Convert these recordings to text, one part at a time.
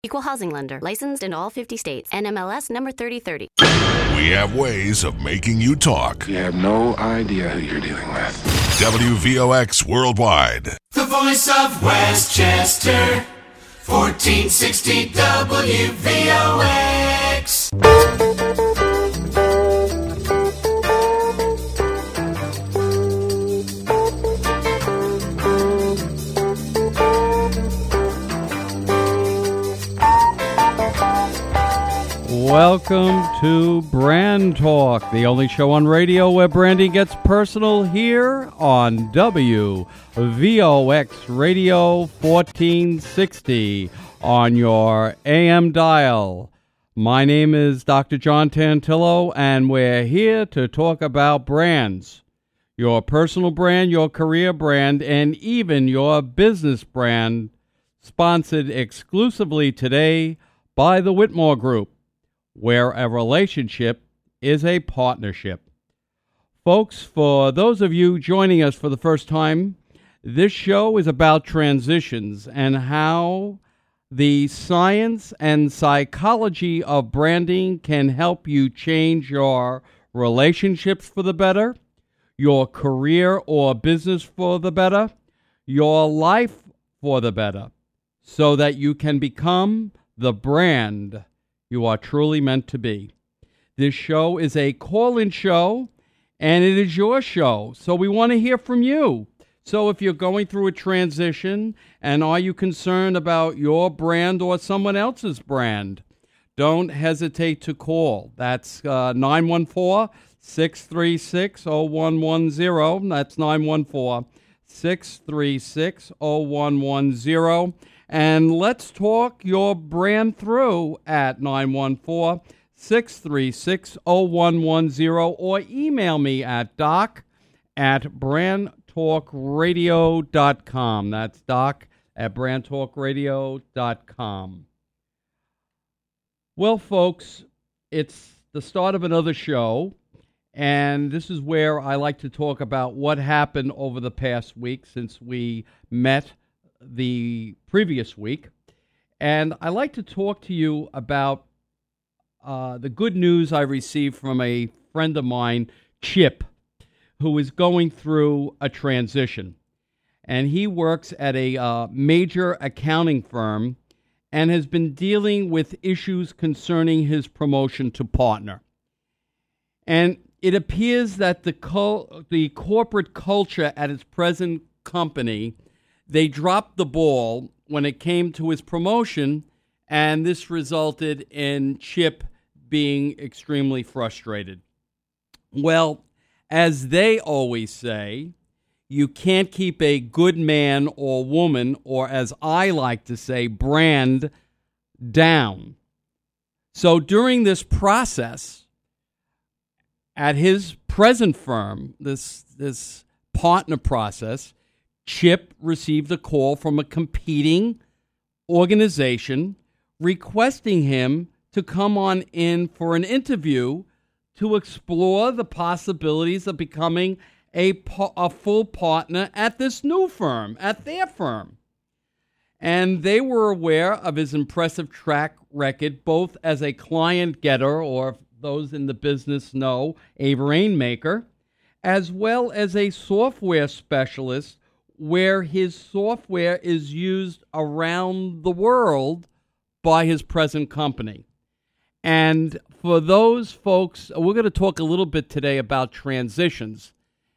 Equal housing lender. Licensed in all 50 states. NMLS number 3030. We have ways of making you talk. You have no idea who you're dealing with. WVOX Worldwide. The voice of Westchester. 1460 WVOX. Welcome to Brand Talk, the only show on radio where branding gets personal, here on WVOX Radio 1460 on your AM dial. My name is Dr. John Tantillo, and we're here to talk about brands. Your personal brand, your career brand, and even your business brand, sponsored exclusively today by the Whitmore Group, where a relationship is a partnership. Folks, for those of you joining us for the first time, this show is about transitions and how the science and psychology of branding can help you change your relationships for the better, your career or business for the better, your life for the better, so that you can become the brand you are truly meant to be. This show is a call-in show, and it is your show, so we want to hear from you. So if you're going through a transition, and are you concerned about your brand or someone else's brand, don't hesitate to call. That's 914-636-0110. That's 914-636-0110. And let's talk your brand through at 914-636-0110, or email me at doc@brandtalkradio.com. That's doc@brandtalkradio.com. Well, folks, it's the start of another show, and this is where I like to talk about what happened over the past week since we met the previous week. And I like to talk to you about the good news I received from a friend of mine, Chip, who is going through a transition. And he works at a major accounting firm and has been dealing with issues concerning his promotion to partner. And it appears that the corporate culture at his present company, they dropped the ball when it came to his promotion, and this resulted in Chip being extremely frustrated. Well, as they always say, you can't keep a good man or woman, or as I like to say, brand down. So during this process, at his present firm, this partner process, Chip received a call from a competing organization requesting him to come on in for an interview to explore the possibilities of becoming a full partner at this new firm, at their firm. And they were aware of his impressive track record, both as a client getter, or those in the business know, a rainmaker, as well as a software specialist, where his software is used around the world by his present company. And for those folks, we're going to talk a little bit today about transitions,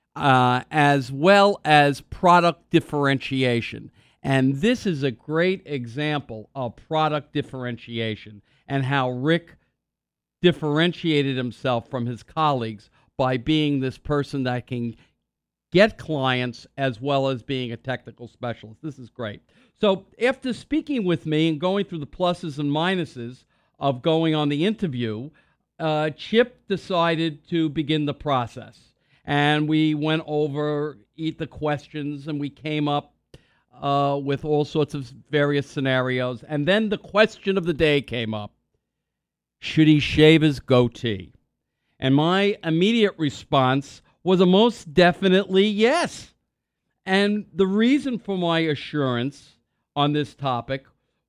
as well as product differentiation. And this is a great example of product differentiation and how Rick differentiated himself from his colleagues by being this person that can get clients as well as being a technical specialist. This is great. So after speaking with me and going through the pluses and minuses of going on the interview, Chip decided to begin the process. And we went over the questions, and we came up with all sorts of various scenarios. And then the question of the day came up. Should he shave his goatee? And my immediate response was a most definitely yes. And the reason for my assurance on this topic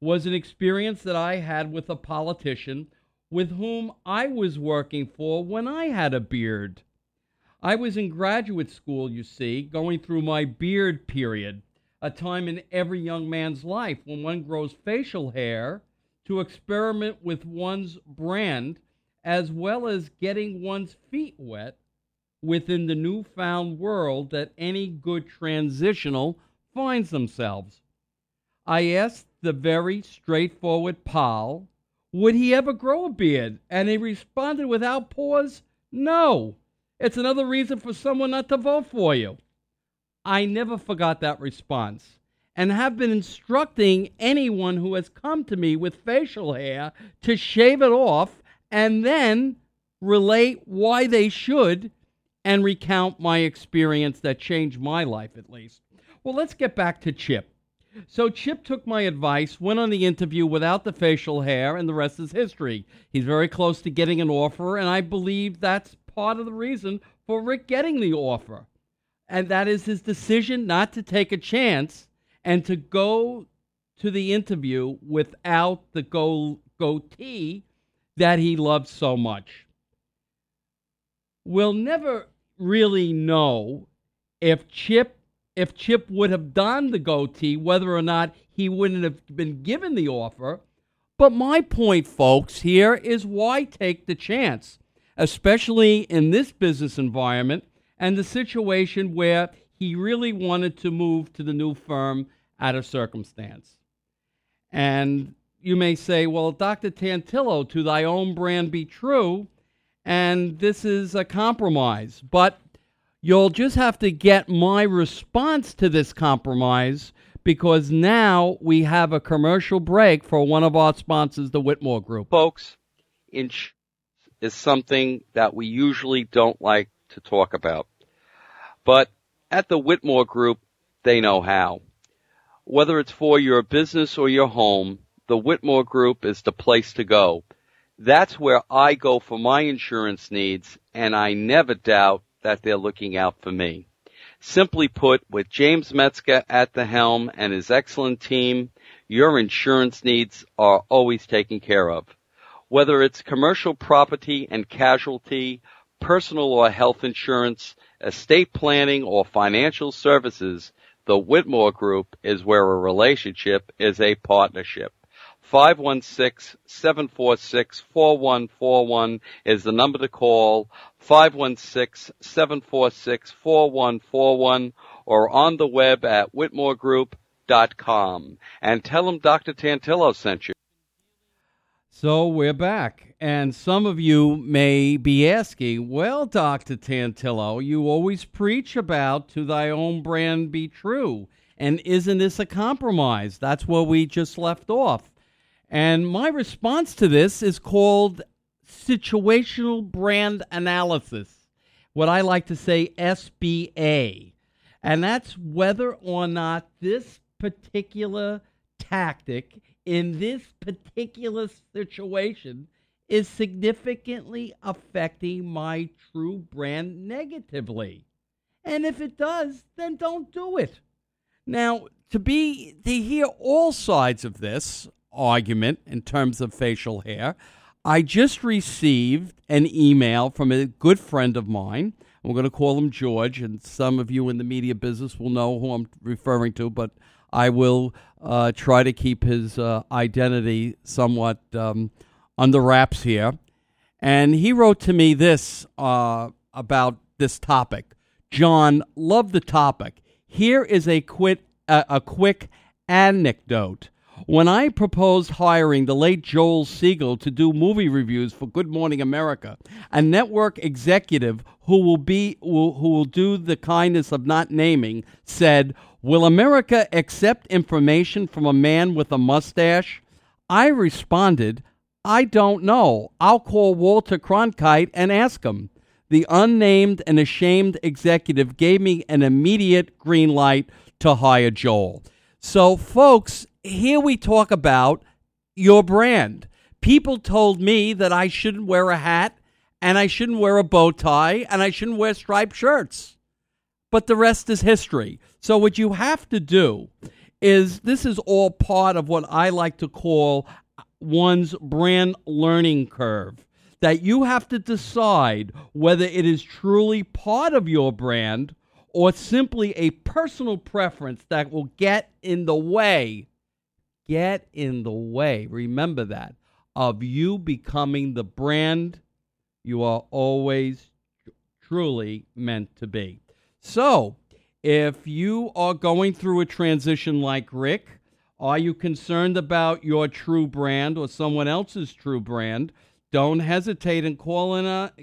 was an experience that I had with a politician with whom I was working for when I had a beard. I was in graduate school, you see, going through my beard period, a time in every young man's life when one grows facial hair to experiment with one's brand as well as getting one's feet wet within the newfound world that any good transitional finds themselves. I asked the very straightforward Paul, would he ever grow a beard? And he responded without pause, no. It's another reason for someone not to vote for you. I never forgot that response and have been instructing anyone who has come to me with facial hair to shave it off and then relate why they should and recount my experience that changed my life at least. Well, let's get back to Chip. So Chip took my advice, went on the interview without the facial hair, and the rest is history. He's very close to getting an offer, and I believe that's part of the reason for Rick getting the offer. And that is his decision not to take a chance and to go to the interview without the goatee that he loved so much. We'll never really know if Chip would have donned the goatee, whether or not he wouldn't have been given the offer. But my point, folks, here is why take the chance, especially in this business environment and the situation where he really wanted to move to the new firm out of circumstance. And you may say, well, Dr. Tantillo, to thy own brand be true, and this is a compromise. But you'll just have to get my response to this compromise, because now we have a commercial break for one of our sponsors, the Whitmore Group. Folks, insurance is something that we usually don't like to talk about. But at the Whitmore Group, they know how. Whether it's for your business or your home, the Whitmore Group is the place to go. That's where I go for my insurance needs, and I never doubt that they're looking out for me. Simply put, with James Metzger at the helm and his excellent team, your insurance needs are always taken care of. Whether it's commercial property and casualty, personal or health insurance, estate planning, or financial services, the Whitmore Group is where a relationship is a partnership. 516-746-4141 is the number to call, 516-746-4141, or on the web at whitmoregroup.com. And tell them Dr. Tantillo sent you. So we're back, and some of you may be asking, well, Dr. Tantillo, you always preach about to thy own brand be true, and isn't this a compromise? That's where we just left off. And my response to this is called situational brand analysis, what I like to say SBA. And that's whether or not this particular tactic in this particular situation is significantly affecting my true brand negatively. And if it does, then don't do it. Now, to hear all sides of this argument in terms of facial hair, I just received an email from a good friend of mine. We're going to call him George, and some of you in the media business will know who I'm referring to, but I will try to keep his identity somewhat under wraps here. And he wrote to me this about this topic. John, love the topic. Here is a quick anecdote. When I proposed hiring the late Joel Siegel to do movie reviews for Good Morning America, a network executive who will do the kindness of not naming said, "Will America accept information from a man with a mustache?" I responded, "I don't know. I'll call Walter Cronkite and ask him." The unnamed and ashamed executive gave me an immediate green light to hire Joel. So, folks, here we talk about your brand. People told me that I shouldn't wear a hat, and I shouldn't wear a bow tie, and I shouldn't wear striped shirts. But the rest is history. So what you have to do is this is all part of what I like to call one's brand learning curve, that you have to decide whether it is truly part of your brand or simply a personal preference that will get in the way, remember that, of you becoming the brand you are always truly meant to be. So, if you are going through a transition like Rick, are you concerned about your true brand or someone else's true brand? Don't hesitate and call in at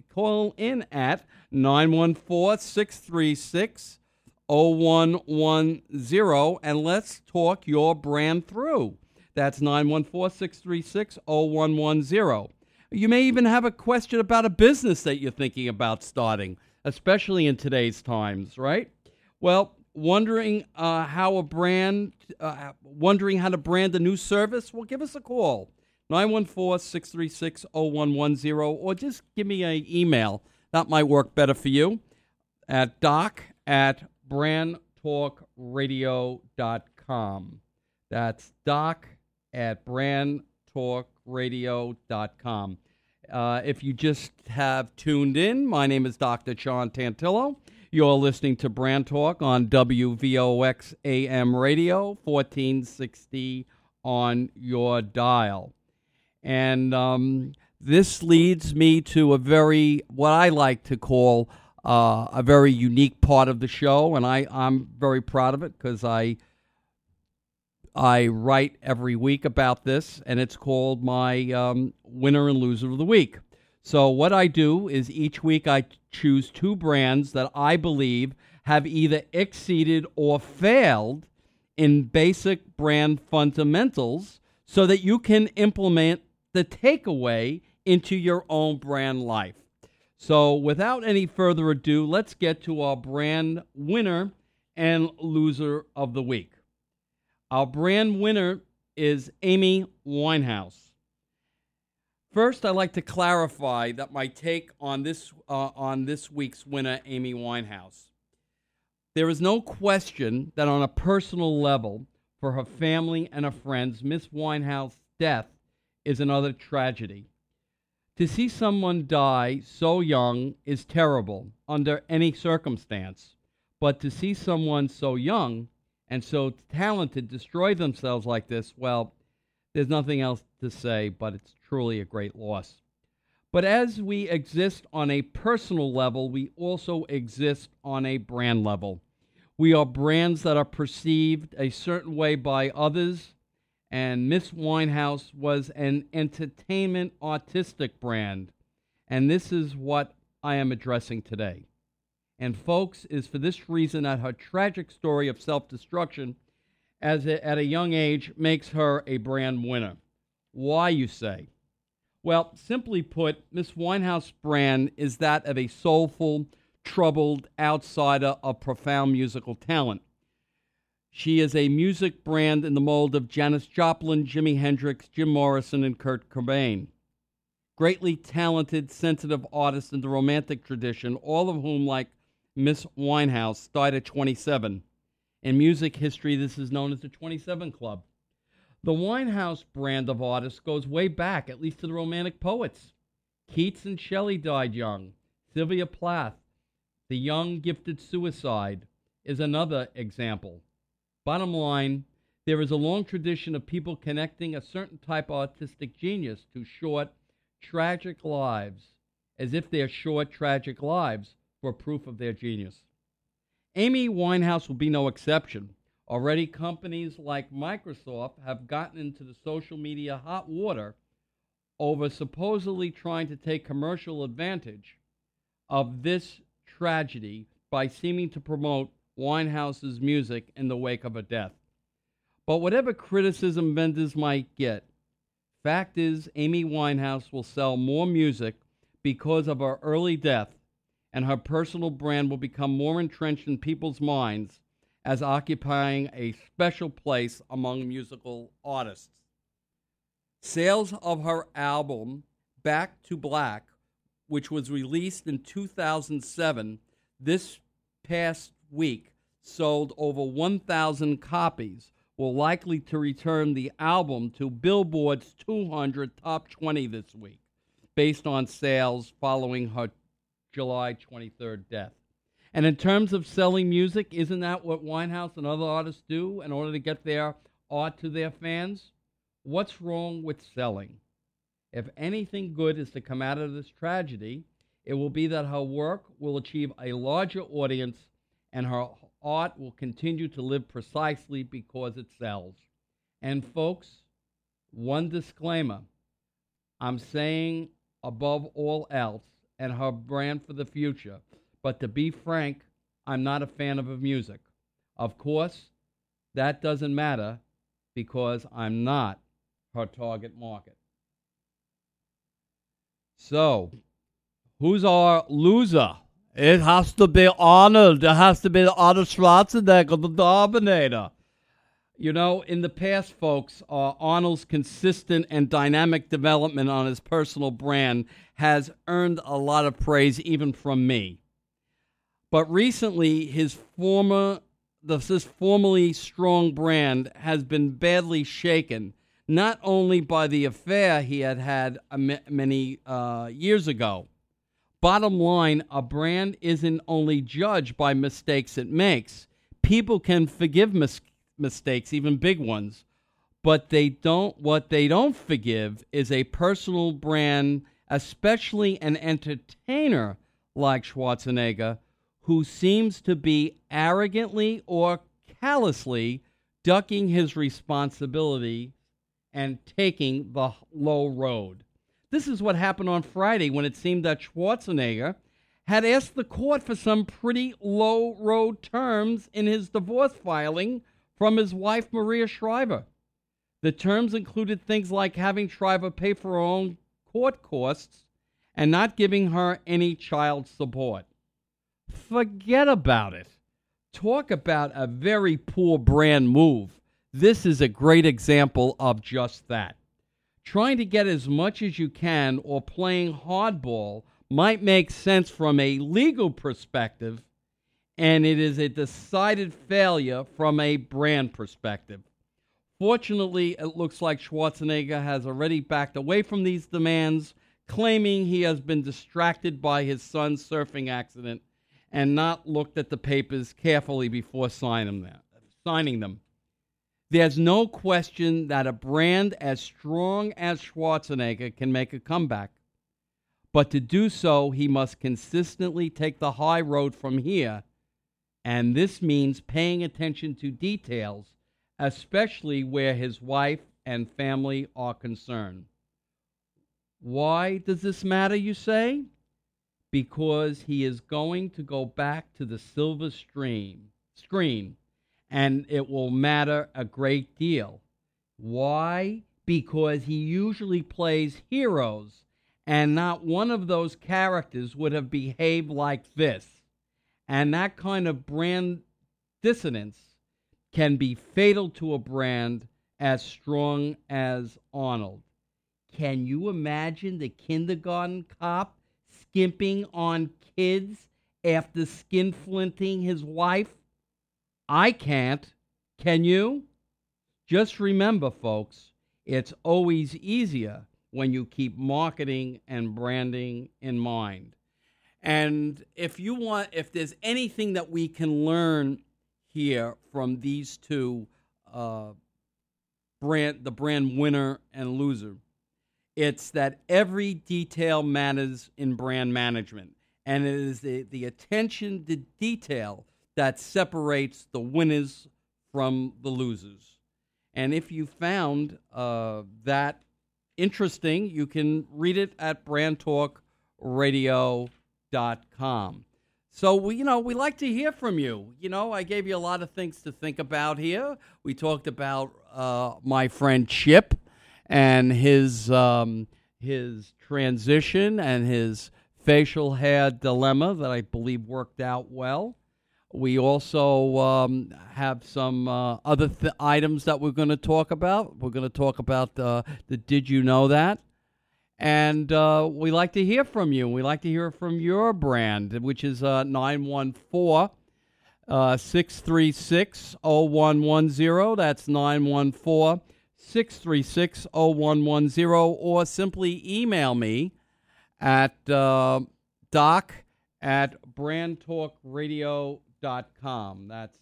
914-636-0110, and let's talk your brand through. That's 914-636-0110. You may even have a question about a business that you're thinking about starting, especially in today's times, right? Well, wondering how to brand a new service? Well, give us a call, 914-636-0110, or just give me an email. That might work better for you, at doc@brandtalkradio.com. That's doc@brandtalkradio.com. If you just have tuned in, my name is Dr. John Tantillo. You're listening to Brand Talk on WVOX AM Radio, 1460 on your dial. And this leads me to what I like to call a very unique part of the show, and I'm very proud of it because I write every week about this, and it's called my Winner and Loser of the Week. So what I do is each week I choose two brands that I believe have either exceeded or failed in basic brand fundamentals so that you can implement the takeaway into your own brand life. So without any further ado, let's get to our brand winner and loser of the week. Our brand winner is Amy Winehouse. First, I'd like to clarify that my take on this week's winner, Amy Winehouse. There is no question that on a personal level, for her family and her friends, Miss Winehouse's death is another tragedy. To see someone die so young is terrible under any circumstance, but to see someone so young and so talented destroy themselves like this, well, there's nothing else to say, but it's truly a great loss. But as we exist on a personal level, we also exist on a brand level. We are brands that are perceived a certain way by others, and Miss Winehouse was an entertainment artistic brand, and this is what I am addressing today. And folks, it is for this reason that her tragic story of self-destruction at a young age makes her a brand winner. Why, you say? Well, simply put, Miss Winehouse's brand is that of a soulful, troubled outsider of profound musical talent. She is a music brand in the mold of Janis Joplin, Jimi Hendrix, Jim Morrison, and Kurt Cobain. Greatly talented, sensitive artists in the romantic tradition, all of whom, like Miss Winehouse, died at 27. In music history, this is known as the 27 Club. The Winehouse brand of artists goes way back, at least to the Romantic poets. Keats and Shelley died young. Sylvia Plath, the young gifted suicide, is another example. Bottom line, there is a long tradition of people connecting a certain type of artistic genius to short, tragic lives, as if their short, tragic lives were proof of their genius. Amy Winehouse will be no exception. Already, companies like Microsoft have gotten into the social media hot water over supposedly trying to take commercial advantage of this tragedy by seeming to promote Winehouse's music in the wake of her death. But whatever criticism vendors might get, fact is Amy Winehouse will sell more music because of her early death, and her personal brand will become more entrenched in people's minds as occupying a special place among musical artists. Sales of her album, Back to Black, which was released in 2007, this past week sold over 1,000 copies, will likely to return the album to Billboard's 200 Top 20 this week, based on sales following her July 23rd death. And in terms of selling music, isn't that what Winehouse and other artists do in order to get their art to their fans? What's wrong with selling? If anything good is to come out of this tragedy, it will be that her work will achieve a larger audience and her art will continue to live precisely because it sells. And folks, one disclaimer. I'm saying above all else, and her brand for the future, but to be frank, I'm not a fan of her music. Of course, that doesn't matter because I'm not her target market. So, who's our loser? It has to be Arnold. It has to be Arnold Schwarzenegger, the Dominator. You know, in the past, folks, Arnold's consistent and dynamic development on his personal brand has earned a lot of praise, even from me. But recently, his formerly strong brand has been badly shaken, not only by the affair he had many years ago. Bottom line, a brand isn't only judged by mistakes it makes. People can forgive mistakes, even big ones, but what they don't forgive is a personal brand, especially an entertainer like Schwarzenegger, who seems to be arrogantly or callously ducking his responsibility and taking the low road. This is what happened on Friday when it seemed that Schwarzenegger had asked the court for some pretty low road terms in his divorce filing from his wife, Maria Shriver. The terms included things like having Shriver pay for her own court costs and not giving her any child support. Forget about it. Talk about a very poor brand move. This is a great example of just that. Trying to get as much as you can or playing hardball might make sense from a legal perspective, and it is a decided failure from a brand perspective. Fortunately, it looks like Schwarzenegger has already backed away from these demands, claiming he has been distracted by his son's surfing accident and not looked at the papers carefully before signing them. There's no question that a brand as strong as Schwarzenegger can make a comeback. But to do so, he must consistently take the high road from here, and this means paying attention to details, especially where his wife and family are concerned. Why does this matter, you say? Because he is going to go back to the silver screen, and it will matter a great deal. Why? Because he usually plays heroes, and not one of those characters would have behaved like this. And that kind of brand dissonance can be fatal to a brand as strong as Arnold. Can you imagine the kindergarten cop skimping on kids after skinflinting his wife? I can't. Can you? Just remember, folks, it's always easier when you keep marketing and branding in mind. And if there's anything that we can learn here from these two, the brand winner and loser, it's that every detail matters in brand management. And it is the attention to detail that separates the winners from the losers. And if you found that interesting, you can read it at brandtalkradio.com. So, we like to hear from you. I gave you a lot of things to think about here. We talked about my friend Chip and his transition and his facial hair dilemma that I believe worked out well. We also have some other items that we're going to talk about. We're going to talk about the Did You Know That? And we like to hear from you. We like to hear from your brand, which is 914 636-0110. That's 914-636-0110. Or simply email me at doc@brandtalkradio.com. That's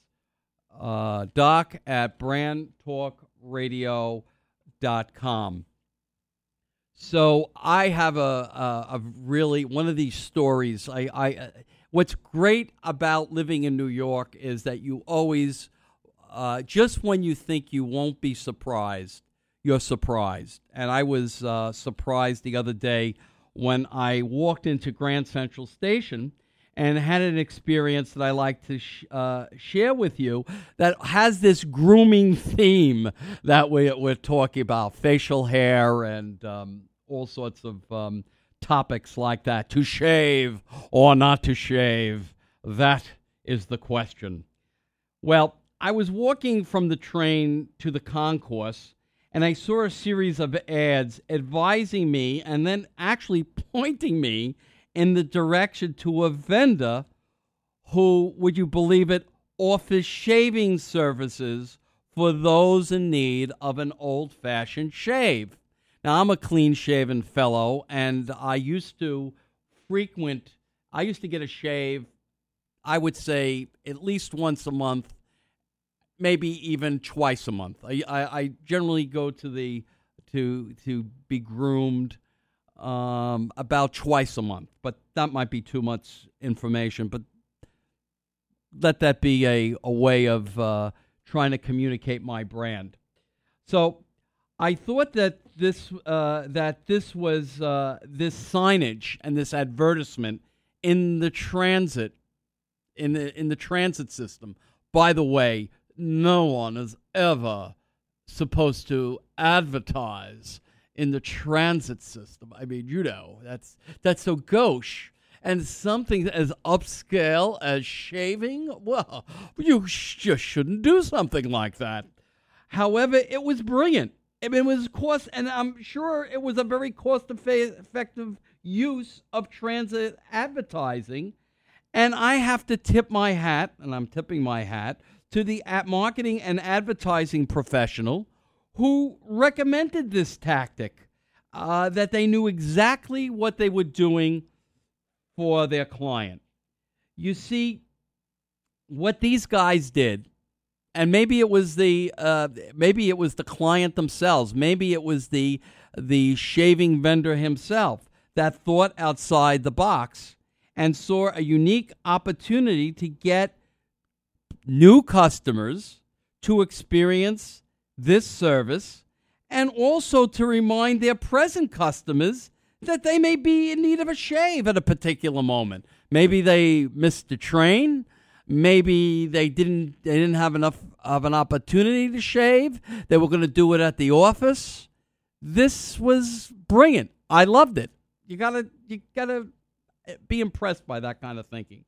doc@brandtalkradio.com. So I have a really one of these stories. What's great about living in New York is that you always, just when you think you won't be surprised, you're surprised. And I was surprised the other day when I walked into Grand Central Station and had an experience that I like to share with you that has this grooming theme that we're talking about, facial hair and all sorts of topics like that. To shave or not to shave, that is the question. Well, I was walking from the train to the concourse, and I saw a series of ads advising me and then actually pointing me in the direction to a vendor who, would you believe it, offers shaving services for those in need of an old-fashioned shave. Now, I'm a clean-shaven fellow, and I used to get a shave, I would say, at least once a month, maybe even twice a month. I generally go to be groomed about twice a month, but that might be too much information. But let that be a way of trying to communicate my brand. So I thought that this was this signage and this advertisement in the transit system. By the way, no one is ever supposed to advertise in the transit system. I mean, that's so gauche. And something as upscale as shaving, well, you just shouldn't do something like that. However, it was brilliant. It was and I'm sure it was a very cost-effective use of transit advertising. And I have to tip my hat, and I'm tipping my hat, to the marketing and advertising professional who recommended this tactic, that they knew exactly what they were doing for their client. You see, what these guys did, and maybe it was the client themselves, maybe it was the shaving vendor himself that thought outside the box and saw a unique opportunity to get new customers to experience this service, and also to remind their present customers that they may be in need of a shave at a particular moment. Maybe they missed the train. Maybe they didn't have enough of an opportunity to shave. They were going to do it at the office. This was brilliant. I loved it. You gotta be impressed by that kind of thinking.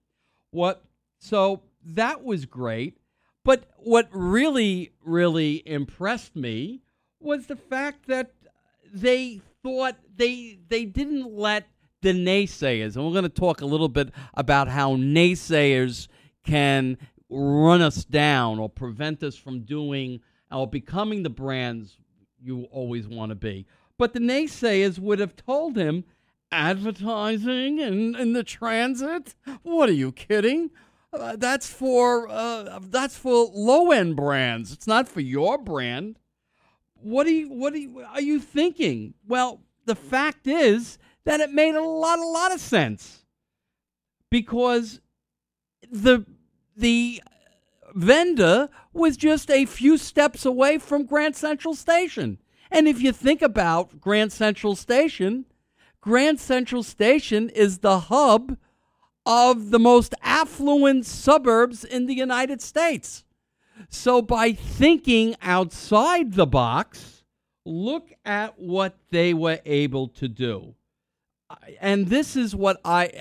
So that was great. But what really, really impressed me was the fact that they thought they didn't let the naysayers, and we're going to talk a little bit about how naysayers can run us down or prevent us from doing or becoming the brands you always want to be. But the naysayers would have told him, advertising in the transit? What are you kidding? That's for low-end brands. It's not for your brand. What are you thinking? Well, the fact is that it made a lot of sense, because the vendor was just a few steps away from Grand Central Station. And if you think about Grand Central Station is the hub of the most affluent suburbs in the United States. So by thinking outside the box, look at what they were able to do. And this is what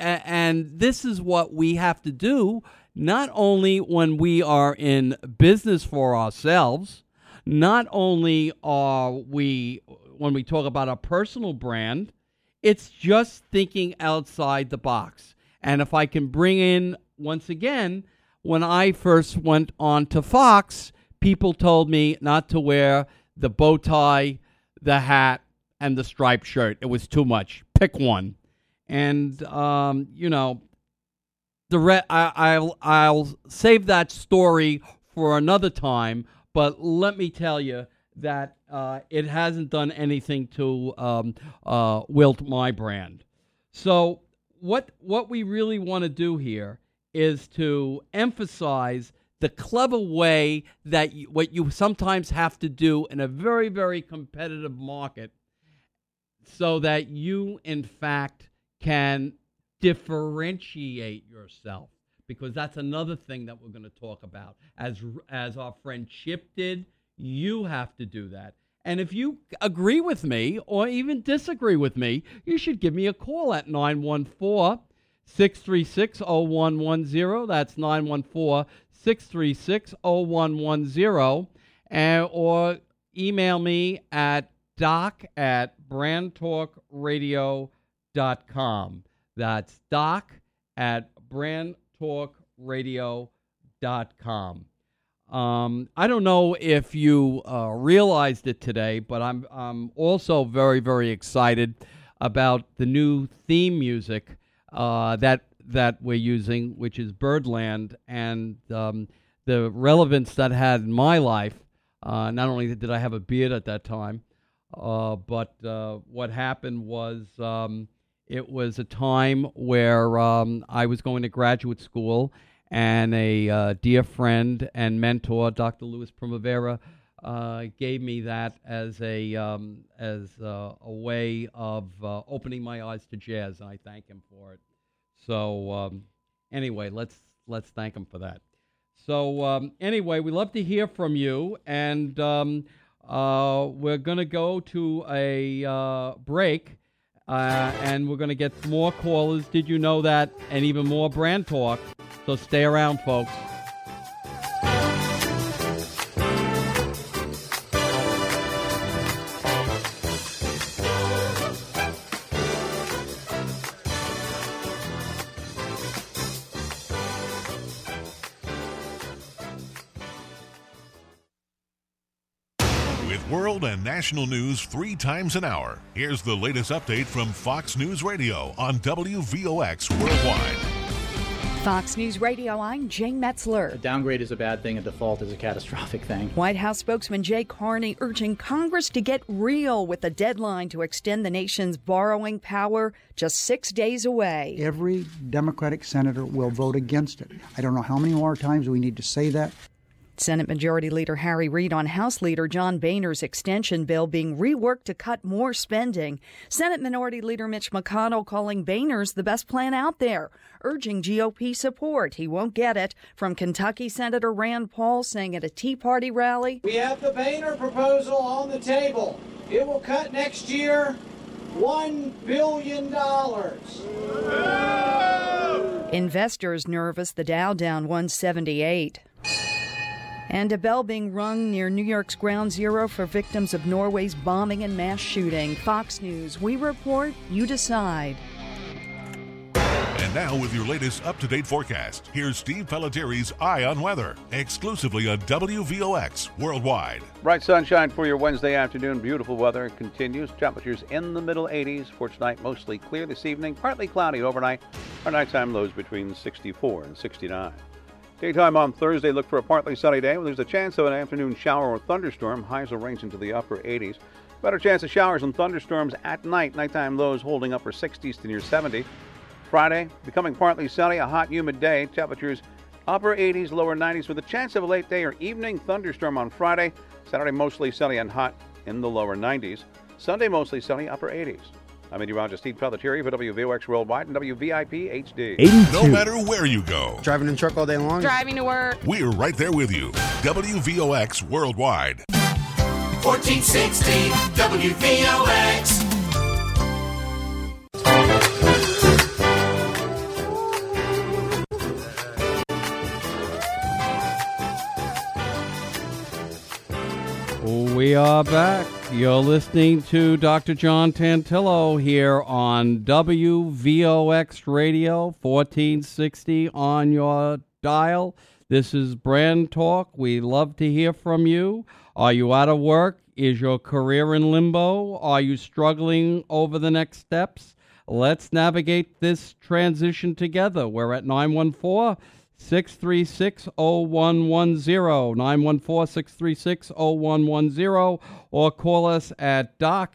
we have to do, not only when we are in business for ourselves, not only are we, when we talk about a personal brand, it's just thinking outside the box. And if I can bring in, once again, when I first went on to Fox, people told me not to wear the bow tie, the hat, and the striped shirt. It was too much. Pick one. And, I'll save that story for another time, but let me tell you that it hasn't done anything to wilt my brand. So what we really want to do here is to emphasize the clever way that what you sometimes have to do in a very, very competitive market so that you, in fact, can differentiate yourself, because that's another thing that we're going to talk about. As our friend Chip did, you have to do that. And if you agree with me or even disagree with me, you should give me a call at 914-636-0110. That's 914-636-0110. Or email me at doc@brandtalkradio.com. That's doc@brandtalkradio.com. I don't know if you realized it today, but I'm also very, very excited about the new theme music that we're using, which is Birdland, and the relevance that had in my life. Not only did I have a beard at that time, but what happened was it was a time where I was going to graduate school, and a dear friend and mentor, Dr. Louis Primavera, gave me that as a way of opening my eyes to jazz, and I thank him for it. So anyway, let's thank him for that. So anyway, we love to hear from you, and we're going to go to a break, and we're going to get more callers. Did you know that? And even more brand talk. So stay around, folks. With world and national news 3 times an hour, here's the latest update from Fox News Radio on WVOX Worldwide. Fox News Radio, I'm Jane Metzler. A downgrade is a bad thing, a default is a catastrophic thing. White House spokesman Jay Carney urging Congress to get real with the deadline to extend the nation's borrowing power just 6 days away. Every Democratic senator will vote against it. I don't know how many more times we need to say that. Senate Majority Leader Harry Reid on House Leader John Boehner's extension bill being reworked to cut more spending. Senate Minority Leader Mitch McConnell calling Boehner's the best plan out there, urging GOP support. He won't get it. From Kentucky Senator Rand Paul saying at a Tea Party rally, "We have the Boehner proposal on the table. It will cut next year $1 billion. Investors nervous, the Dow down 178. And a bell being rung near New York's Ground Zero for victims of Norway's bombing and mass shooting. Fox News, we report, you decide. And now with your latest up-to-date forecast, here's Steve Pelletieri's Eye on Weather, exclusively on WVOX Worldwide. Bright sunshine for your Wednesday afternoon. Beautiful weather continues. Temperatures in the middle 80s. For tonight, mostly clear this evening. Partly cloudy overnight. Our nighttime lows between 64 and 69. Daytime on Thursday, look for a partly sunny day. There's a chance of an afternoon shower or thunderstorm. Highs will range into the upper 80s. Better chance of showers and thunderstorms at night. Nighttime lows holding upper 60s to near 70. Friday, becoming partly sunny, a hot, humid day. Temperatures upper 80s, lower 90s with a chance of a late day or evening thunderstorm on Friday. Saturday, mostly sunny and hot in the lower 90s. Sunday, mostly sunny, upper 80s. I'm meteorologist Steve Pelletieri for WVOX Worldwide and WVIP HD. 82. No matter where you go. Driving in truck all day long. Driving to work. We're right there with you. WVOX Worldwide. 1460 WVOX. We are back. You're listening to Dr. John Tantillo here on WVOX Radio, 1460 on your dial. This is Brand Talk. We love to hear from you. Are you out of work? Is your career in limbo? Are you struggling over the next steps? Let's navigate this transition together. We're at 914-636-0110, 914-636-0110, or call us at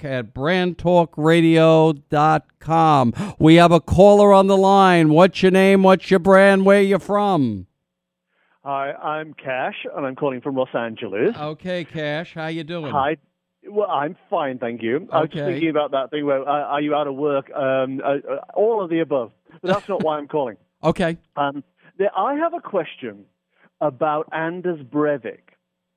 doc@brandtalkradio.com. We have a caller on the line. What's your name? What's your brand? Where you from? Hi, I'm Cash, and I'm calling from Los Angeles. Okay, Cash, how you doing? Hi. Well, I'm fine, thank you. I was just thinking about that thing where, are you out of work? All of the above. But that's not why I'm calling. Okay. I have a question about Anders Breivik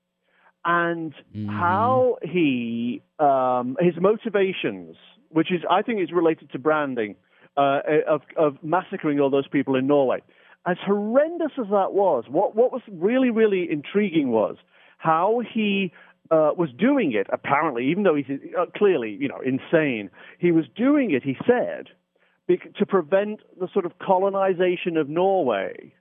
and how he, his motivations, which is, I think is related to branding, of massacring all those people in Norway. As horrendous as that was, what was really, really intriguing was how he was doing it, apparently, even though he's clearly, insane. He was doing it, he said, to prevent the sort of colonization of Norway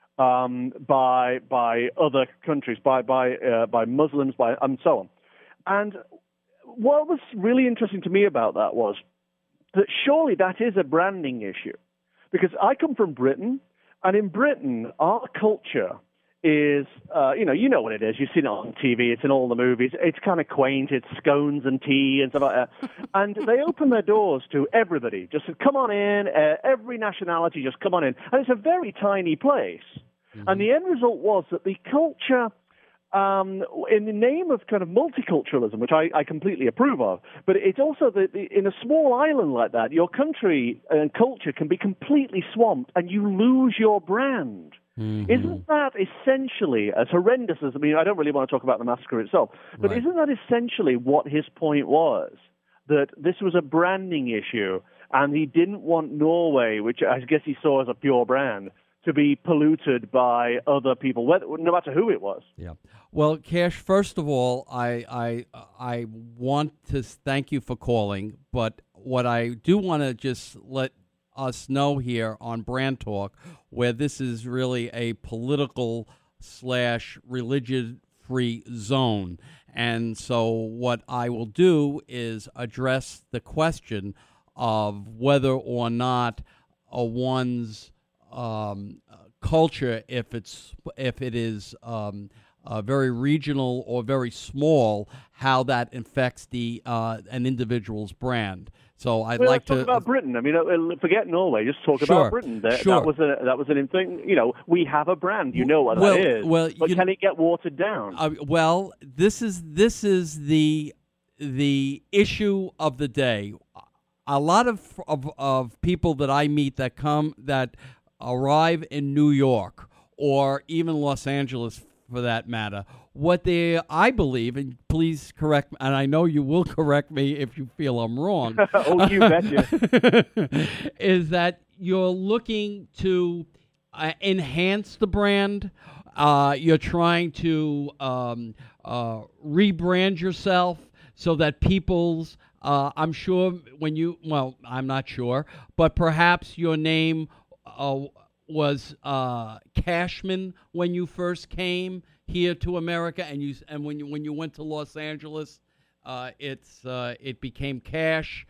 by other countries, by Muslims, and so on. And what was really interesting to me about that was that surely that is a branding issue, because I come from Britain. And in Britain, our culture is, you know what it is. You've seen it on TV. It's in all the movies. It's kind of quaint. It's scones and tea and stuff like that. And they open their doors to everybody. Just come on in. Every nationality, just come on in. And it's a very tiny place. Mm-hmm. And the end result was that the culture, in the name of kind of multiculturalism, which I completely approve of, but it's also in a small island like that, your country and culture can be completely swamped and you lose your brand. Mm-hmm. Isn't that essentially, as horrendous as, I don't really want to talk about the massacre itself, but right. Isn't that essentially what his point was? That this was a branding issue and he didn't want Norway, which I guess he saw as a pure brand, to be polluted by other people, no matter who it was. Yeah. Well, Cash, first of all, I want to thank you for calling, but what I do want to just let us know here on Brand Talk, where this is really a political/religion-free zone. And so what I will do is address the question of whether or not one's culture, if it is very regional or very small, how that affects an individual's brand. So let's talk about Britain. Forget Norway. Just talk about Britain. Sure. That was an thing. We have a brand. You know what that is. Well, but can it get watered down? This is the issue of the day. A lot of people that I meet that arrive in New York or even Los Angeles, for that matter, I believe, and please correct me, and I know you will correct me if you feel I'm wrong. Oh, you betcha. Is that you're looking to enhance the brand. You're trying to rebrand yourself so that people's, I'm not sure, but perhaps your name was Cashman when you first came here to America, and when you went to Los Angeles, it became Cash.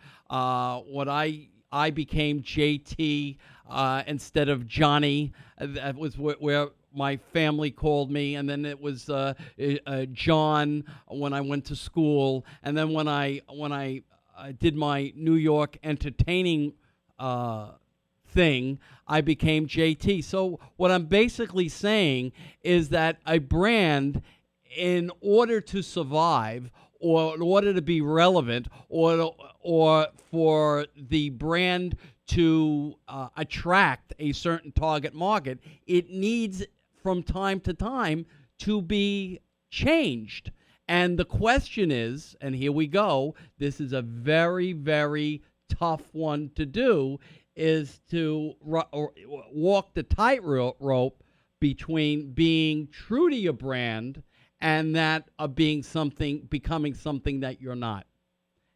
I became JT instead of Johnny. That was where my family called me, and then it was John when I went to school, and then when I did my New York entertaining thing, I became JT. So what I'm basically saying is that a brand, in order to survive, or in order to be relevant, or for the brand to attract a certain target market, it needs from time to time to be changed. And the question is, and here we go, this is a very, very tough one to do, is to walk the tightrope between being true to your brand and that of becoming something that you're not.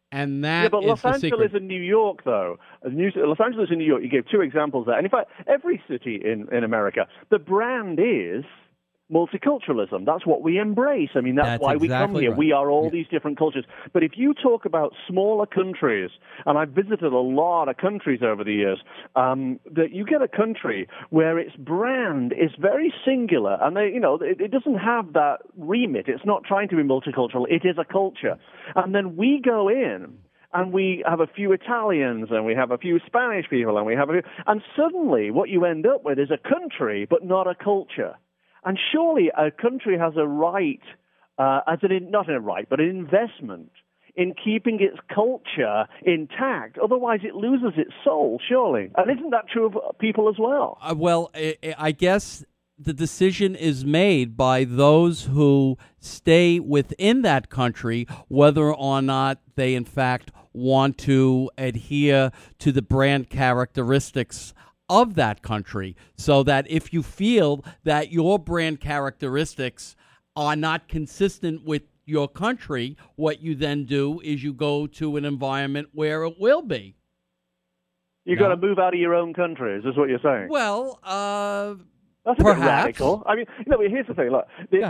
And that yeah, but is Los the Angeles secret. and New York, though, Los Angeles and New York, you gave two examples there. And in fact, every city in America, the brand is multiculturalism. That's what we embrace. I mean, that's why we come exactly here. right. We are all these different cultures. But if you talk about smaller countries, and I've visited a lot of countries over the years, that you get a country where its brand is very singular, and it doesn't have that remit. It's not trying to be multicultural. It is a culture. And then we go in, and we have a few Italians, and we have a few Spanish people, and suddenly what you end up with is a country, but not a culture. And surely a country has a right, not a right, but an investment in keeping its culture intact. Otherwise, it loses its soul, surely. And isn't that true of people as well? Well, I guess the decision is made by those who stay within that country, whether or not they, in fact, want to adhere to the brand characteristics of that country, so that if you feel that your brand characteristics are not consistent with your country, what you then do is you go to an environment where it will be. You've got to move out of your own country, is this what you're saying? Well, that's a perhaps. bit radical. I mean, here's the thing. Look,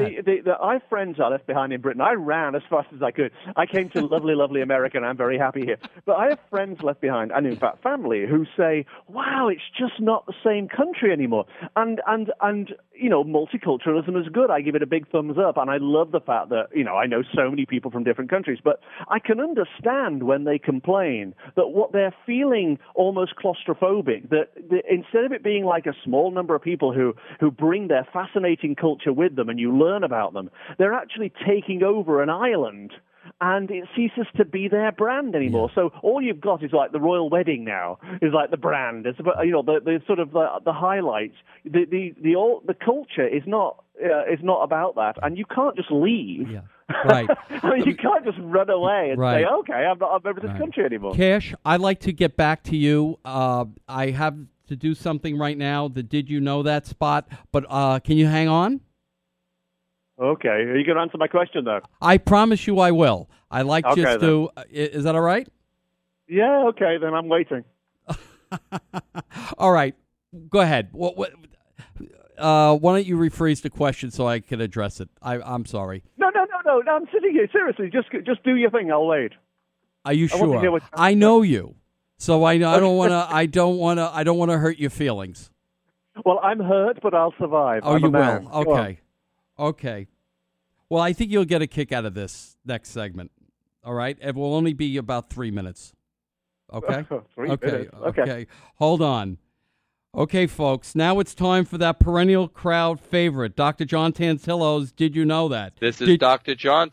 I have friends I left behind in Britain. I ran as fast as I could. I came to lovely, lovely America, and I'm very happy here. But I have friends left behind, and in fact, family, who say, "Wow, it's just not the same country anymore." And multiculturalism is good. I give it a big thumbs up, and I love the fact that I know so many people from different countries. But I can understand when they complain that what they're feeling almost claustrophobic. That instead of it being like a small number of people who bring their fascinating culture with them and you learn about them, they're actually taking over an island, and it ceases to be their brand anymore. So all you've got is like the royal wedding now is like the brand. It's about, the sort of the highlights. The culture is not about that, and you can't just leave. Yeah. Right. I mean, you can't just run away and say, "Okay, I'm not a member of this country anymore." Cash, I'd like to get back to you. I have to do something right now. The Did You Know That spot, but can you hang on? Okay. Are you going to answer my question, though? I promise you I will. I like Okay, just to... Is that all right? Yeah, okay, then I'm waiting. All right. Go ahead. Why don't you rephrase the question so I can address it? I'm sorry. No, I'm sitting here. Seriously, just do your thing. I'll wait. Are you sure? I know you. So I don't want to hurt your feelings. Well, I'm hurt, but I'll survive. Oh, I'm you a man. will. Okay. Okay. Well, I think you'll get a kick out of this next segment. All right? It will only be about 3 minutes. Okay? 3 minutes. Okay. Hold on. Okay, folks. Now it's time for that perennial crowd favorite, Dr. John Tantillo's Did You Know That? This is Dr. John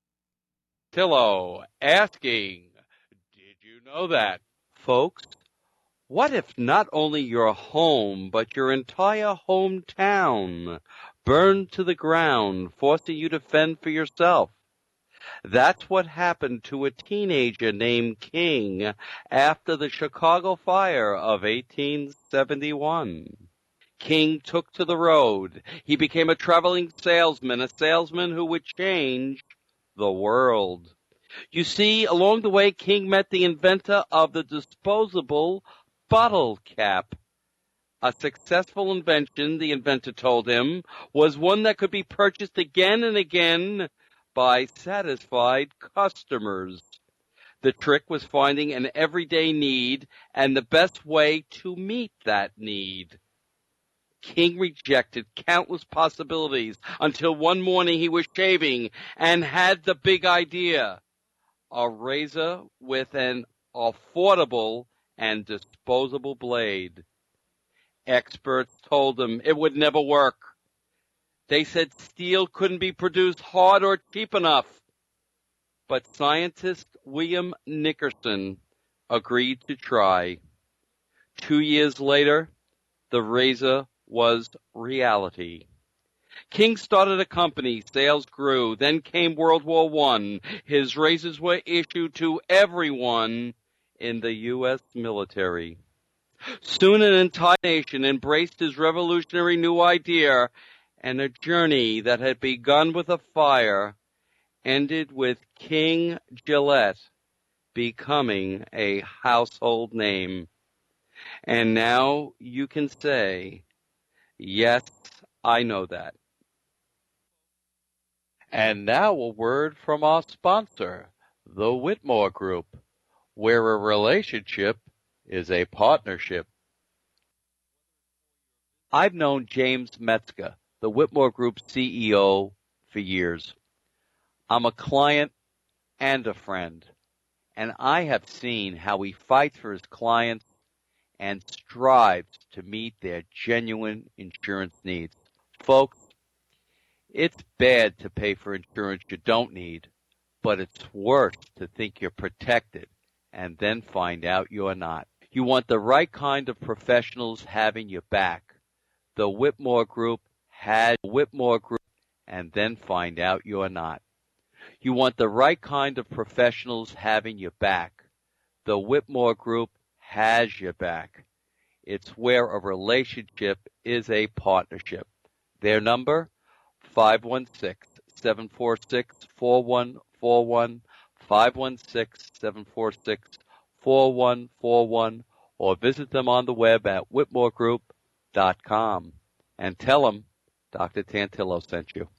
Tantillo asking, did you know that? Folks, what if not only your home, but your entire hometown burned to the ground, forcing you to fend for yourself? That's what happened to a teenager named King after the Chicago fire of 1871. King took to the road. He became a traveling salesman, a salesman who would change the world. You see, along the way, King met the inventor of the disposable bottle cap. A successful invention, the inventor told him, was one that could be purchased again and again by satisfied customers. The trick was finding an everyday need and the best way to meet that need. King rejected countless possibilities until one morning he was shaving and had the big idea. A razor with an affordable and disposable blade. Experts told him it would never work. They said steel couldn't be produced hard or cheap enough. But scientist William Nickerson agreed to try. 2 years later, the razor was reality. King started a company, sales grew, then came World War I. His razors were issued to everyone in the U.S. military. Soon an entire nation embraced his revolutionary new idea, and a journey that had begun with a fire ended with King Gillette becoming a household name. And now you can say, yes, I know that. And now a word from our sponsor, the Whitmore Group, where a relationship is a partnership. I've known James Metzger, the Whitmore Group CEO, for years. I'm a client and a friend, and I have seen how he fights for his clients and strives to meet their genuine insurance needs. Folks, it's bad to pay for insurance you don't need, but it's worse to think you're protected and then find out you're not. You want the right kind of professionals having your back. The Whitmore Group has Whitmore Group and then find out you're not. You want the right kind of professionals having your back. The Whitmore Group has your back. It's where a relationship is a partnership. Their number, 516-746-4141, 516-746-4141, or visit them on the web at whitmoregroup.com and tell them Dr. Tantillo sent you.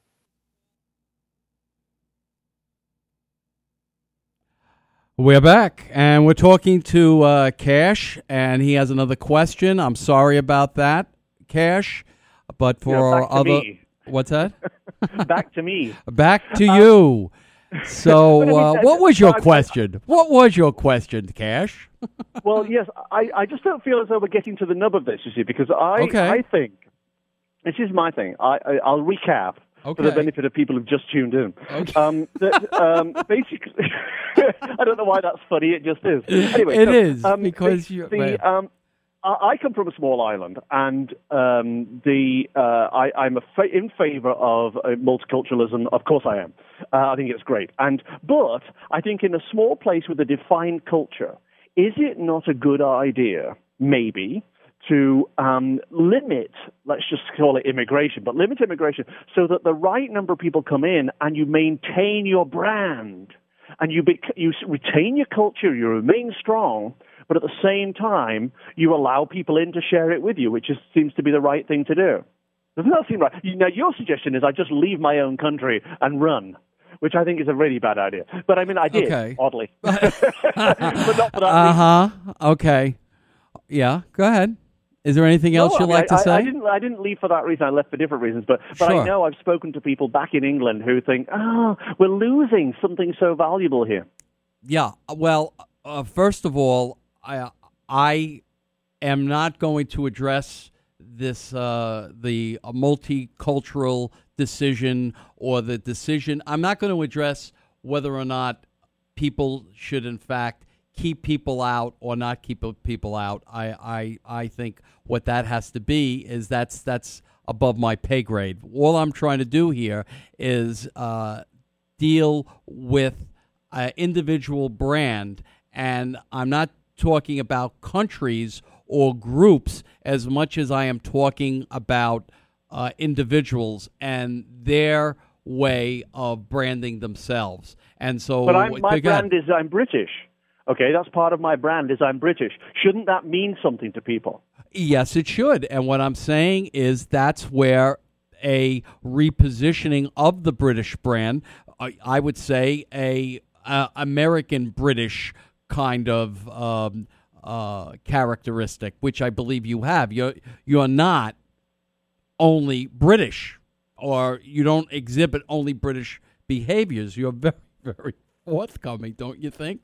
We're back, and we're talking to Cash, and he has another question. I'm sorry about that, Cash, but for back to me. What's that? Back to me. Back to you. So, what was your question? What was your question, Cash? Well, yes, I just don't feel as though we're getting to the nub of this, you see, because I think, this is my thing, I'll recap. For the benefit of people who've just tuned in. Okay. Basically, I don't know why that's funny, it just is. Anyway, it is, because I come from a small island, and I'm in favor of multiculturalism. Of course I am. I think it's great. But I think in a small place with a defined culture, is it not a good idea, maybe, to limit, let's just call it immigration, but limit immigration so that the right number of people come in and you maintain your brand and you retain your culture, you remain strong, but at the same time you allow people in to share it with you, which seems to be the right thing to do. Doesn't that seem right? Now, your suggestion is I just leave my own country and run, which I think is a really bad idea. But I mean, I did, oddly. But not for that reason. Okay. Yeah, go ahead. Is there anything else you'd like to say? I didn't leave for that reason. I left for different reasons. But sure. I know I've spoken to people back in England who think, we're losing something so valuable here. Yeah. Well, first of all, I am not going to address this the multicultural decision or the decision. I'm not going to address whether or not people should, in fact, keep people out or not keep people out. I think what that has to be is that's above my pay grade. All I'm trying to do here is deal with an individual brand, and I'm not talking about countries or groups as much as I am talking about individuals and their way of branding themselves. And so, but my brand is I'm British. Okay, that's part of my brand is I'm British. Shouldn't that mean something to people? Yes, it should. And what I'm saying is that's where a repositioning of the British brand, I would say a American British kind of characteristic, which I believe you have. You're not only British, or you don't exhibit only British behaviors. You're very, very forthcoming, don't you think?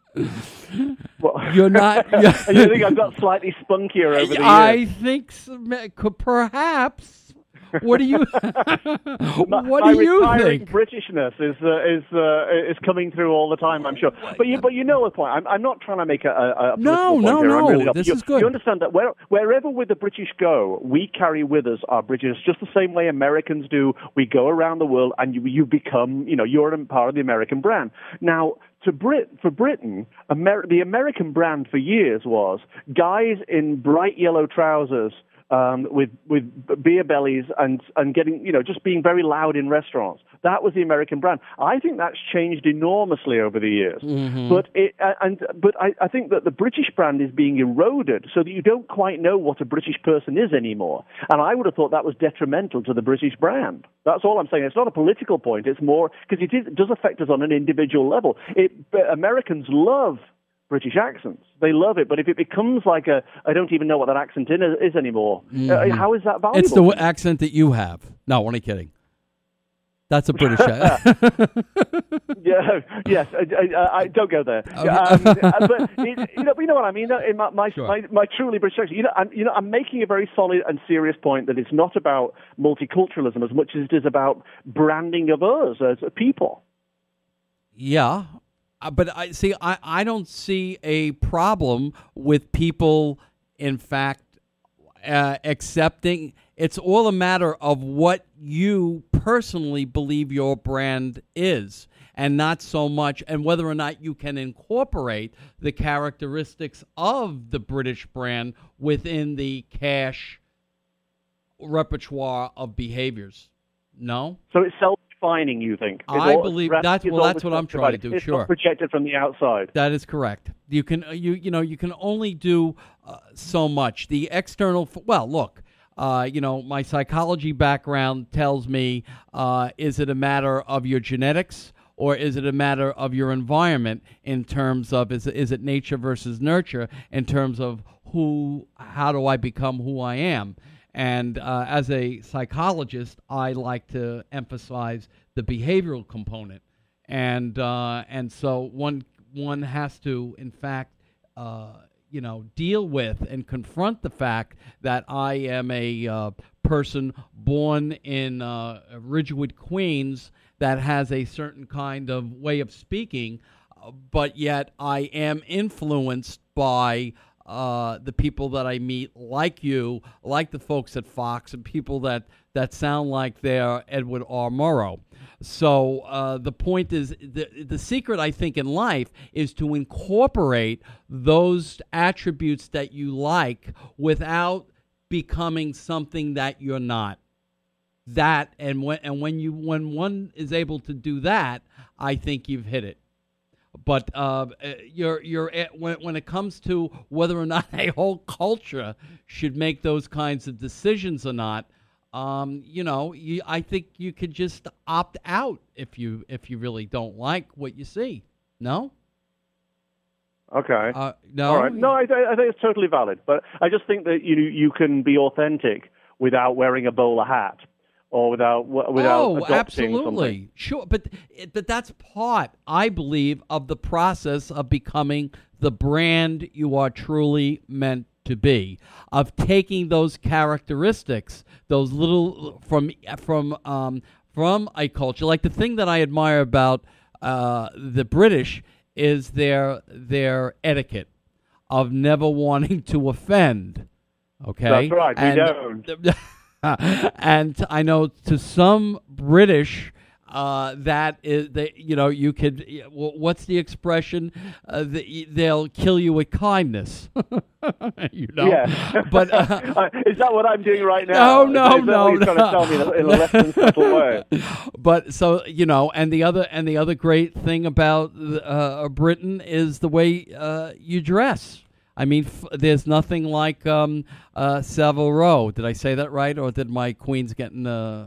Well, you're not. You think I've got slightly spunkier over the years? I think so, perhaps. What do you? What do you think? Britishness is coming through all the time, I'm sure. But you know the point. I'm not trying to make a no. Really this is good. You understand that wherever with the British go, we carry with us our British, just the same way Americans do. We go around the world, and you become, you're a part of the American brand. Now, for Britain, the American brand for years was guys in bright yellow trousers with beer bellies and getting, just being very loud in restaurants. That was the American brand. I think that's changed enormously over the years. Mm-hmm. But I think that the British brand is being eroded so that you don't quite know what a British person is anymore. And I would have thought that was detrimental to the British brand. That's all I'm saying. It's not a political point. It's more because it does affect us on an individual level. Americans love British accents. They love it. But if it becomes like I don't even know what that accent is anymore, how is that valuable? It's the accent that you have. No, I'm only kidding. That's a British accent. Yes. I don't go there. But you know what I mean. In my truly British accent. I'm making a very solid and serious point that it's not about multiculturalism as much as it is about branding of us as a people. Yeah, but I don't see a problem with people, in fact, accepting. It's all a matter of what you personally believe your brand is, and not so much, and whether or not you can incorporate the characteristics of the British brand within the cash repertoire of behaviors. No? So it's self-defining, you think? I believe that's what I'm trying to do. It's sure, not projected from the outside. That is correct. You can you can only do so much. The external. Well, look. My psychology background tells me, is it a matter of your genetics or is it a matter of your environment in terms of, is it nature versus nurture in terms of how do I become who I am? And as a psychologist, I like to emphasize the behavioral component. And so one has to, in fact, deal with and confront the fact that I am a person born in Ridgewood, Queens, that has a certain kind of way of speaking, but yet I am influenced by the people that I meet, like you, like the folks at Fox, and people that sound like they're Edward R. Murrow. So the point is, the secret, I think, in life is to incorporate those attributes that you like without becoming something that you're not. When one is able to do that, I think you've hit it. But when it comes to whether or not a whole culture should make those kinds of decisions or not, I think you could just opt out if you really don't like what you see. No? Okay. No. All right. No, I think it's totally valid. But I just think that you can be authentic without wearing a bowler hat. Or without adopting absolutely. Something. Sure, but that's part, I believe, of the process of becoming the brand you are truly meant to be, of taking those characteristics, those little from a culture. Like the thing that I admire about the British is their etiquette of never wanting to offend. Okay, that's right. We don't. And I know to some British, that is, you could. What's the expression? They'll kill you with kindness. Yeah. But is that what I'm doing right now? No. You're trying to tell me in a less than subtle way. But so and the other great thing about Britain is the way you dress. I mean, there's nothing like Savile Row. Did I say that right, or did my Queens get in the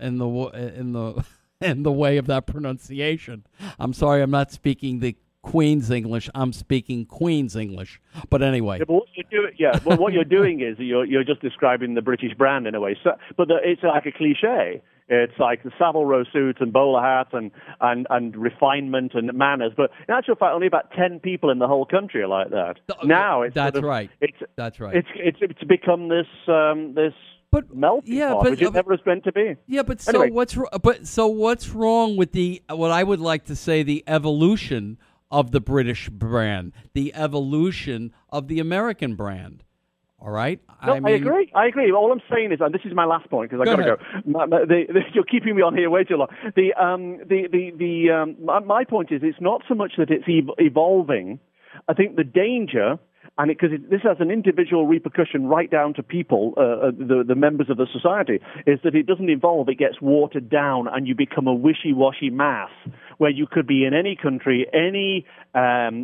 way of that pronunciation? I'm sorry, I'm not speaking the Queen's English. I'm speaking Queen's English. But anyway, what you're doing is you're just describing the British brand in a way. So, but it's like a cliche. It's like the Savile Row suit and bowler hat and refinement and manners. But in actual fact, only about 10 people in the whole country are like that. Now that's right. That's right. It's become this melting pot, which it never was meant to be. Yeah, but anyway. what's wrong with what I would like to say the evolution of the British brand, the evolution of the American brand? All right. No, I agree. All I'm saying is, and this is my last point because I've got to go. You're keeping me on here way too long. My point is, it's not so much that it's evolving. I think the danger and because this has an individual repercussion right down to people, the members of the society, is that it doesn't evolve, it gets watered down, and you become a wishy-washy mass, where you could be in any country, any kind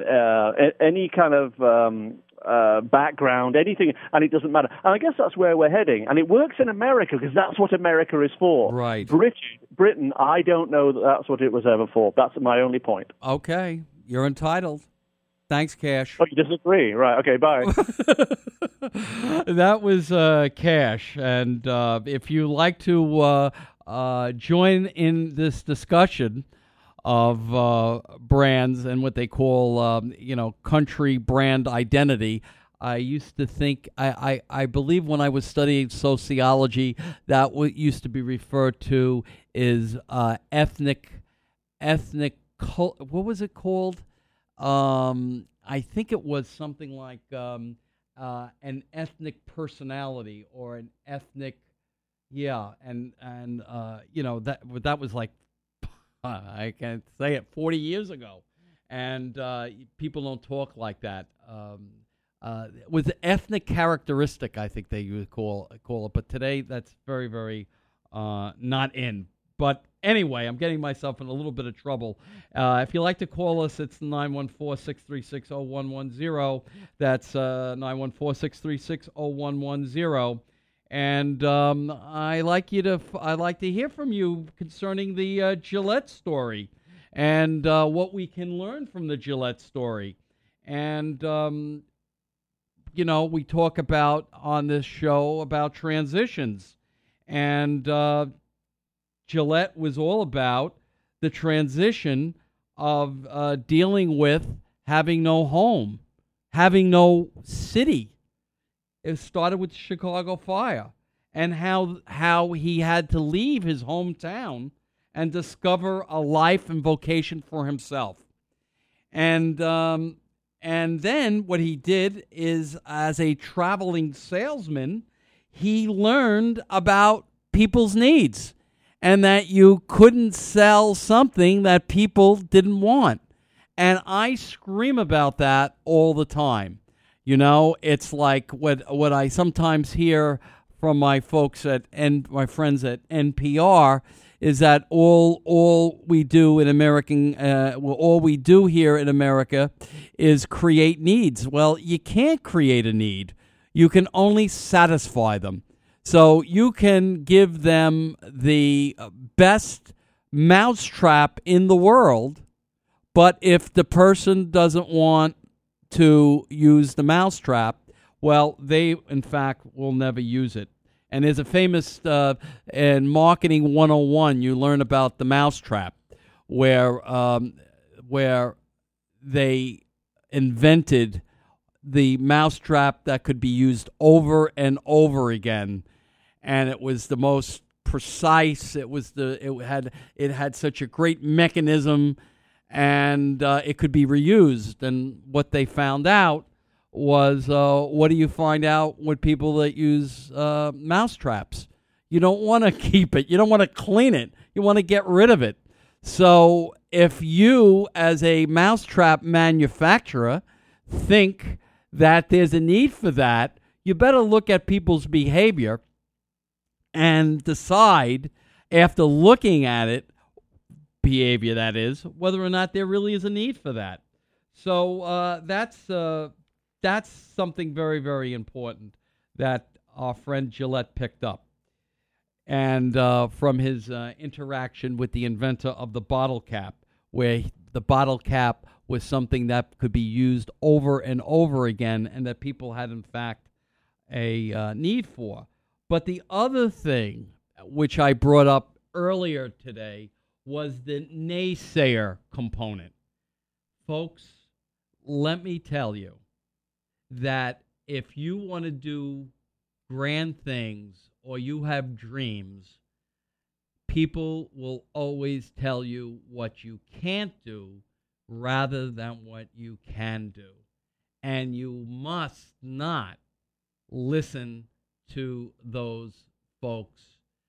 of background, anything, and it doesn't matter. And I guess that's where we're heading. And it works in America because that's what America is for. Right. Britain, I don't know that that's what it was ever for. That's my only point. Okay. You're entitled. Thanks, Cash. Oh, you disagree? Right. Okay, bye. That was Cash. And if you like to join in this discussion of brands and what they call, country brand identity. I used to think, I believe when I was studying sociology, that what used to be referred to is ethnic, what was it called? I think it was something like an ethnic personality or an ethnic, that was like, I can't say it, 40 years ago. And people don't talk like that. With ethnic characteristic, I think they would call it. But today, that's very, very not in. But anyway, I'm getting myself in a little bit of trouble. If you'd like to call us, it's 914-636-0110. That's 914-636-0110. And I like to hear from you concerning the Gillette story and what we can learn from the Gillette story. And we talk about on this show about transitions, and Gillette was all about the transition of dealing with having no home, having no city. It started with the Chicago fire and how he had to leave his hometown and discover a life and vocation for himself. And then what he did is, as a traveling salesman, he learned about people's needs and that you couldn't sell something that people didn't want. And I scream about that all the time. It's like what I sometimes hear from my folks my friends at NPR is that all we do here in America is create needs. Well, you can't create a need. You can only satisfy them. So you can give them the best mousetrap in the world, but if the person doesn't want to use the mousetrap, well, they, in fact, will never use it. And there's a famous, in Marketing 101, you learn about the mousetrap, where they invented the mousetrap that could be used over and over again. And it was the most precise. It had such a great mechanism, and it could be reused. And what they found out was, what do you find out with people that use mousetraps? You don't want to keep it. You don't want to clean it. You want to get rid of it. So if you, as a mousetrap manufacturer, think that there's a need for that, you better look at people's behavior and decide, after looking at it, behavior that is, whether or not there really is a need for that. So that's something very, very important that our friend Gillette picked up. And from his interaction with the inventor of the bottle cap, where the bottle cap was something that could be used over and over again and that people had, in fact, a need for. But the other thing, which I brought up earlier today, was the naysayer component. Folks, let me tell you that if you want to do grand things or you have dreams, people will always tell you what you can't do rather than what you can do. And you must not listen to those folks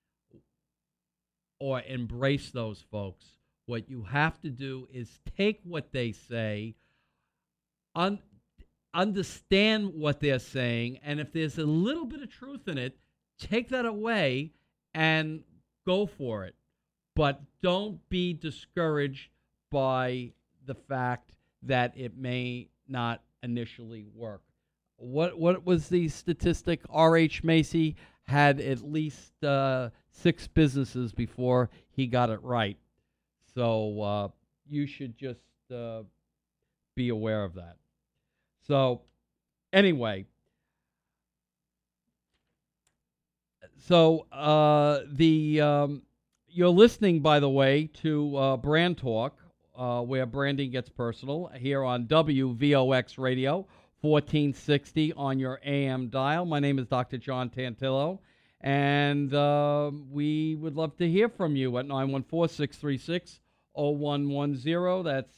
or embrace those folks. What you have to do is take what they say, understand what they're saying, and if there's a little bit of truth in it, take that away and go for it. But don't be discouraged by the fact that it may not initially work. What was the statistic? R.H. Macy had at least 6 businesses before he got it right. So you should just be aware of that. So anyway, you're listening, by the way, to Brand Talk, where branding gets personal, here on WVOX Radio, 1460 on your AM dial. My name is Dr. John Tantillo, and we would love to hear from you at 914-636-0110. That's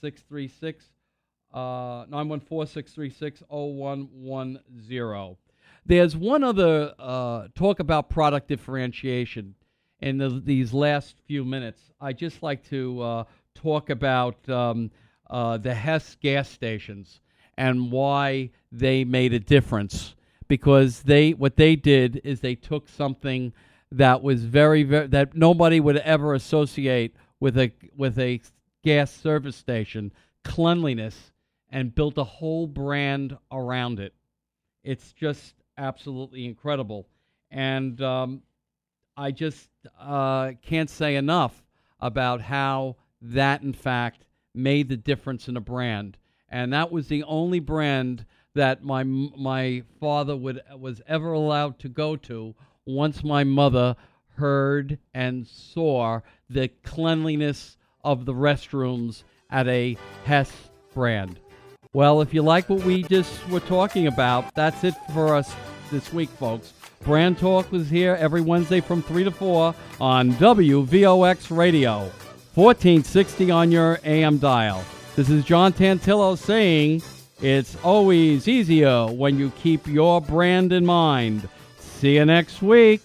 914-636-0110. There's one other talk about product differentiation in these last few minutes. I'd just like to talk about the Hess gas stations and why they made a difference. Because what they did is they took something that was very, very, that nobody would ever associate with a gas service station, cleanliness, and built a whole brand around it. It's just absolutely incredible. And I just can't say enough about how that, in fact, made the difference in a brand. And that was the only brand that my father was ever allowed to go to once my mother heard and saw the cleanliness of the restrooms at a Hess brand. Well, if you like what we just were talking about, that's it for us this week, folks. Brand Talk was here every Wednesday from 3 to 4 on WVOX Radio, 1460 on your AM dial. This is John Tantillo saying it's always easier when you keep your brand in mind. See you next week.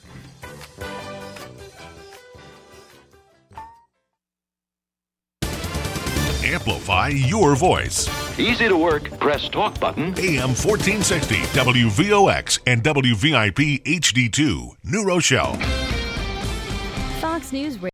Amplify your voice. Easy to work. Press talk button. AM 1460, WVOX and WVIP HD2, New Rochelle. Fox News Radio.